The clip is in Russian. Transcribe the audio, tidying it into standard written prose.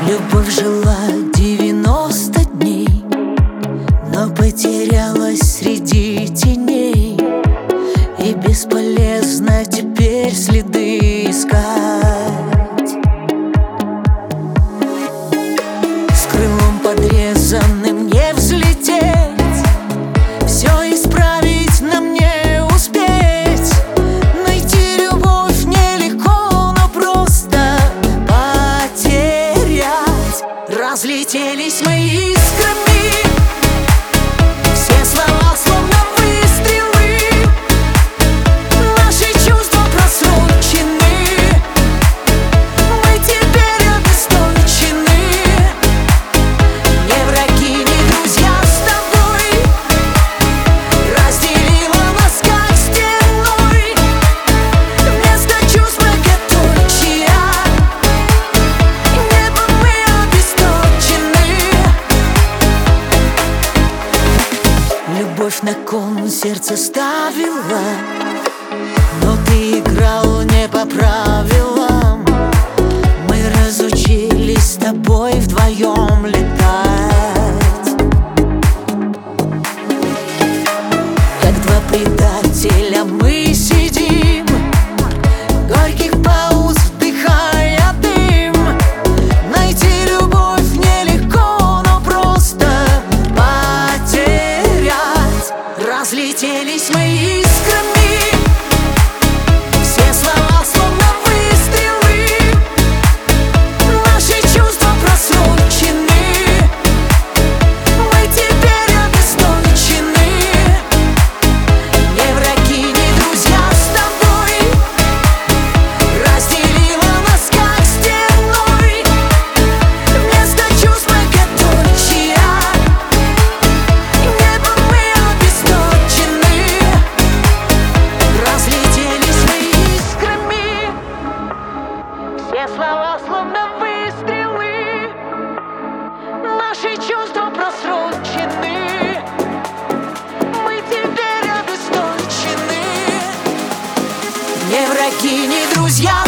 Любовь жила 90 дней, но потерялась среди теней, и бесполезно теперь следы искать. С крылом подрезанным не взлететь, все исправить нам не успеть. Найти любовь нелегко, но просто потерять. Разлетелись мы искрами, все слова словно выстрелы. Наши чувства просрочены, мы теперь обесточены. Не враги, не друзья с тобой, разделила нас как стеной. Вместо чувств многоточия небом мы обесточены. Любовь на кон сердце ставила, но ты играл не по правилам. Мы разучились с тобой вдвоем летать, как два предателя мы сидим, горьких пауз вдыхая дым. Найти любовь нелегко, но просто потерять. Разлетелись мы искрами, все слова словно выстрелы. Наши чувства просрочены, мы теперь обесточены. Не враги, не друзья с тобой, разделила нас как стеной. Вместо чувств многоточия небом мы обесточены. Разлетелись мы искрами, все слова словно выстрелы. Наши чувства просрочены, мы теперь обесточены. Не враги, не друзья